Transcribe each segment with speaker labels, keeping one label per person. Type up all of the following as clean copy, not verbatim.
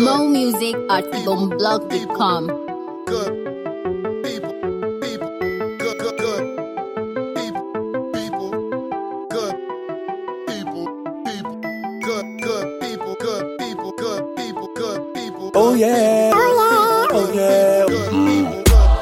Speaker 1: More music at bumblog.com.
Speaker 2: Good people, good people, good people, good people.
Speaker 3: Oh yeah, oh yeah.
Speaker 2: Good people.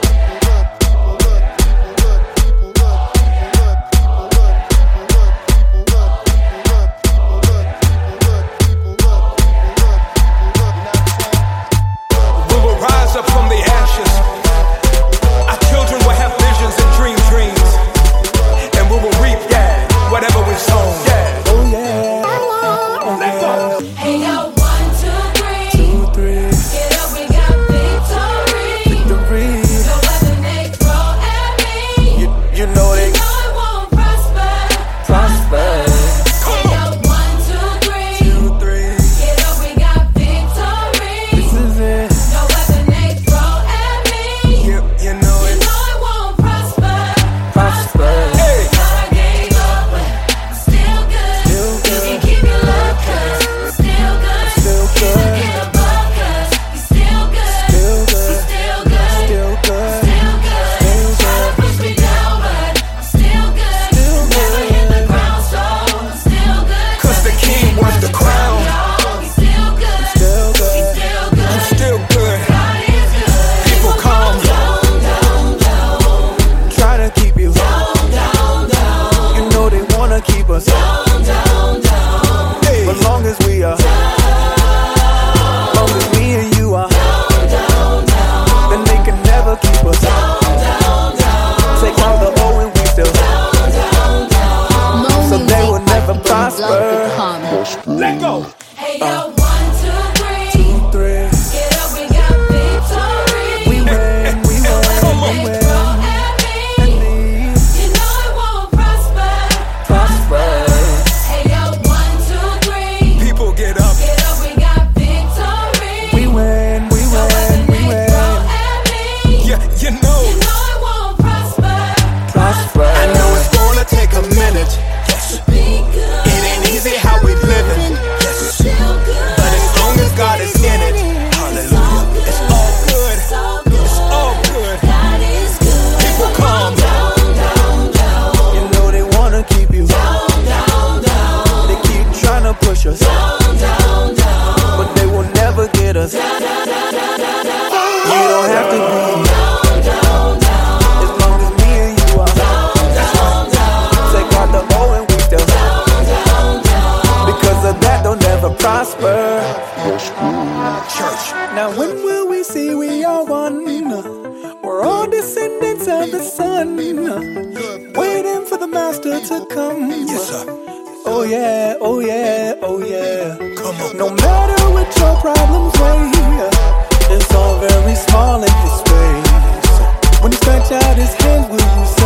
Speaker 3: Let go.
Speaker 4: Hey yo, 1, 2, 3.
Speaker 3: 2, 3.
Speaker 4: Get up, we got victory.
Speaker 3: We win, we win,
Speaker 4: Come on.
Speaker 3: we win.
Speaker 4: Throw at me. You know it won't prosper. Hey yo, 1, 2, 3.
Speaker 3: People get up.
Speaker 4: Get up, we got victory.
Speaker 3: We win, we win, we win.
Speaker 4: Throw at me.
Speaker 3: Yeah, you know
Speaker 4: it won't prosper.
Speaker 3: I know it's gonna take a minute.
Speaker 4: Be good.
Speaker 3: It ain't easy how we living.
Speaker 4: Feel good.
Speaker 3: But as long as God is in it, hallelujah, it's all good. It's all good.
Speaker 4: God is good.
Speaker 3: People come.
Speaker 4: Down.
Speaker 3: You know they wanna keep you.
Speaker 4: Down.
Speaker 3: They keep trying to push us.
Speaker 4: Down.
Speaker 3: But they will never get us. You don't have to be. As long as me and you are. That's right. Take out the O and we still. Because of that, they'll never prosper. Church. Now when will we see we are one? We're all descendants of the Son, waiting for the Master to come.
Speaker 2: Yes, sir.
Speaker 3: Oh yeah, oh yeah, oh yeah.
Speaker 2: Come on.
Speaker 3: No matter what your problems weigh, it's all very small in His face. When He stretch out His hands, will you